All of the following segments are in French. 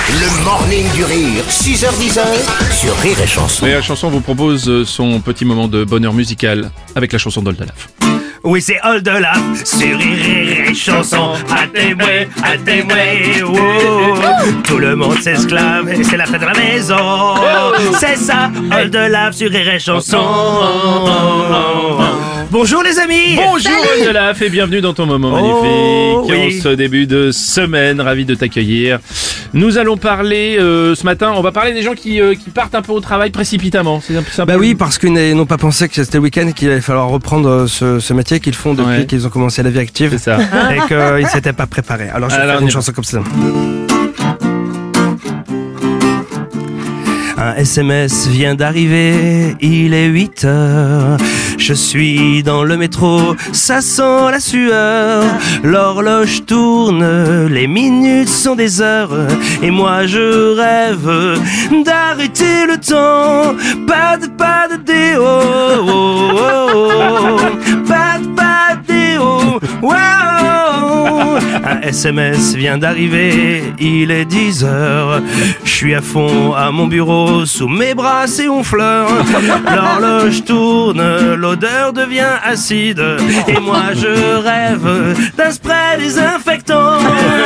Le morning du rire, 6h10 sur Rire et Chanson. Et la chanson vous propose son petit moment de bonheur musical avec la chanson d'Oldelaf. Oui, c'est Oldelaf sur Rire et Chanson. À témoin, oh. Tout le monde s'esclave et c'est la fête à la maison. C'est ça, Oldelaf sur Rire et Chanson. Bonjour les amis. Bonjour Oldelaf et bienvenue dans ton moment magnifique. Oui. En ce début de semaine, ravi de t'accueillir. Nous allons parler ce matin, on va parler des gens qui partent un peu au travail précipitamment. C'est un peu simple. Bah oui, parce qu'ils n'ont pas pensé que c'était le week-end et qu'il allait falloir reprendre ce métier qu'ils font depuis qu'ils ont commencé la vie active. C'est ça. Et qu'ils ne s'étaient pas préparés. Alors je vais faire une chanson comme ça. Un SMS vient d'arriver, il est 8h. Je suis dans le métro, ça sent la sueur. L'horloge tourne, les minutes sont des heures. Et moi je rêve d'arrêter le temps. Pas de déo, oh, oh, oh. Pas de déo, wow. Un SMS vient d'arriver, il est 10h. Je suis à fond à mon bureau, sous mes bras c'est honfleur. L'horloge tourne, l'odeur devient acide. Et moi je rêve d'un spray désinfectant.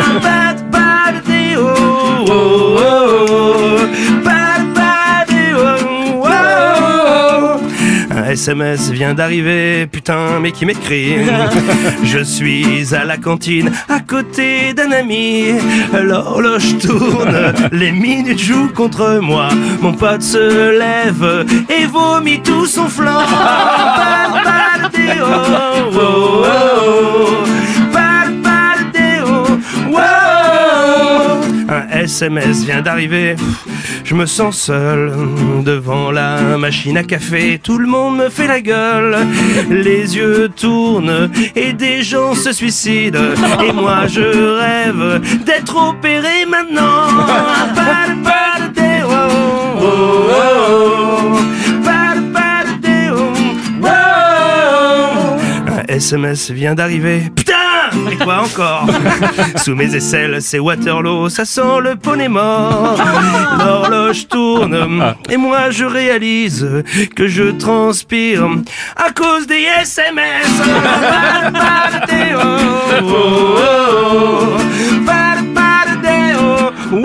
Pas de déo, oh, oh, oh. Pas de déo, oh, oh. Un SMS vient d'arriver, putain mais qui m'écrit. Je suis à la cantine, à côté d'un ami. L'horloge tourne, les minutes jouent contre moi. Mon pote se lève et vomit tout son flanc. Pas de déo, oh, oh, oh. Pas de déo, oh, oh. Un SMS vient d'arriver. Je me sens seul devant la machine à café. Tout le monde me fait la gueule. Les yeux tournent et des gens se suicident. Et moi je rêve d'être opéré maintenant. Pas de déo, oh, oh, oh. Pas de déo, oh, oh. Un SMS vient d'arriver. Putain! Et quoi encore? Sous mes aisselles, c'est Waterloo, ça sent le poney mort. L'horloge tourne, et moi je réalise que je transpire à cause des SMS. Pas de déo, oh, oh, oh. Pas de déo, oh,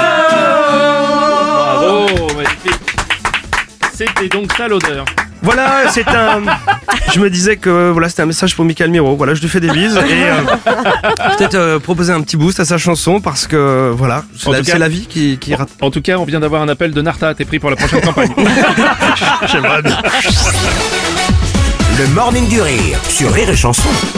oh. Bravo, magnifique. C'était donc ça l'odeur. Voilà, je me disais que voilà, c'était un message pour Michael Miro. Voilà, je lui fais des bises et peut-être proposer un petit boost à sa chanson parce que voilà, c'est la vie qui rate. En tout cas, on vient d'avoir un appel de Narta. T'es pris pour la prochaine campagne. J'aimerais bien. Le morning du rire sur Rire et Chanson.